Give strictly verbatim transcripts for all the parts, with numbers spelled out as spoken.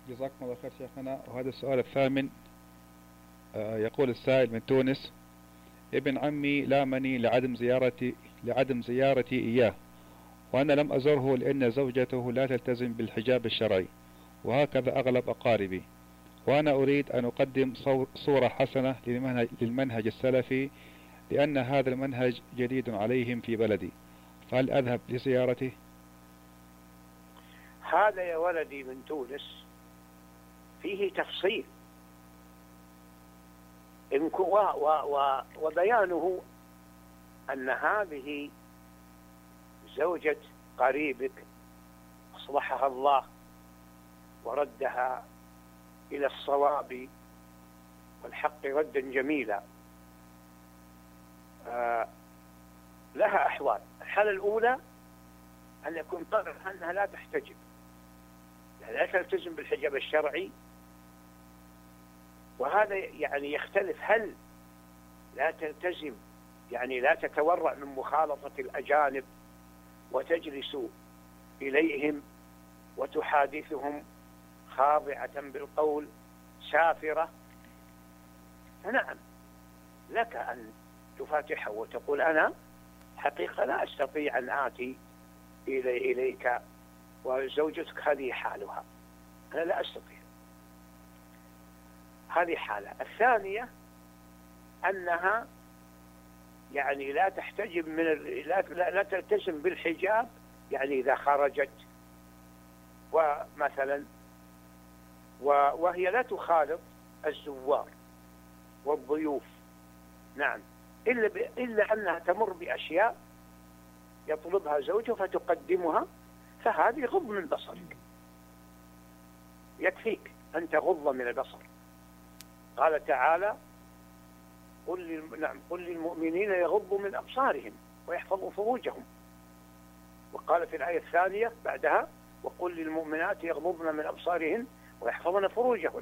جزاكم الله خير شيخنا. وهذا السؤال الثامن، آه، يقول السائل من تونس: ابن عمي لامني لعدم زيارتي لعدم زيارتي إياه، وأنا لم أزره لأن زوجته لا تلتزم بالحجاب الشرعي، وهكذا أغلب أقاربي، وأنا أريد أن أقدم صورة حسنة للمنهج, للمنهج السلفي، لأن هذا المنهج جديد عليهم في بلدي، فهل أذهب لزيارته؟ هذا يا ولدي من تونس فيه تفصيل وبيانه أن هذه زوجة قريبك أصلحها الله وردها إلى الصواب والحق ردا جميلا. آه لها أحوال. الحالة الأولى أن يكون طرح أنها لا تحتجب، يعني لا تلتزم بالحجاب الشرعي، وهذا يعني يختلف. هل لا تلتزم يعني لا تتورع من مخالطة الأجانب وتجلس إليهم وتحادثهم خاضعة بالقول سافرة، فنعم لك أن تفاتحه وتقول أنا حقيقة لا أستطيع أن آتي إلي إليك وزوجتك هذه حالها، أنا لا أستطيع. هذه حالة. الثانية أنها يعني لا تحتجب من ال... لا... لا تلتزم بالحجاب، يعني إذا خرجت ومثلا و... وهي لا تخالط الزوار والضيوف، نعم، إلا, ب... إلا أنها تمر بأشياء يطلبها زوجها فتقدمها، فهذه غض من بصرك، يكفيك أن تغض من البصر. قال تعالى: قل للم... نعم قل للمؤمنين يغضوا من أبصارهم ويحفظوا فروجهم. وقال في الآية الثانية بعدها: وقل للمؤمنات يغضضن من أبصارهن ويحفظن فروجهن.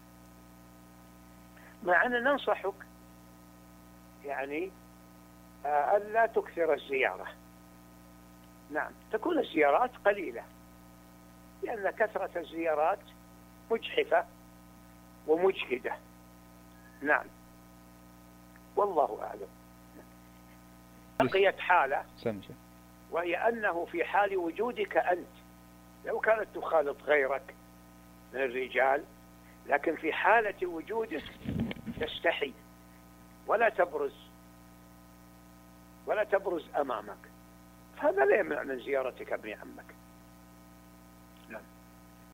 مع أن ننصحك يعني آه ألا تكثر الزيارة، نعم، تكون الزيارات قليلة، لأن كثرة الزيارات مجحفة ومجهدة، نعم، والله أعلم. بقيت حالة، وهي أنه في حال وجودك أنت، لو كانت تخالط غيرك من الرجال، لكن في حالة وجودك تستحي ولا تبرز ولا تبرز أمامك، فهذا لا يمنع من زيارتك ابن عمك.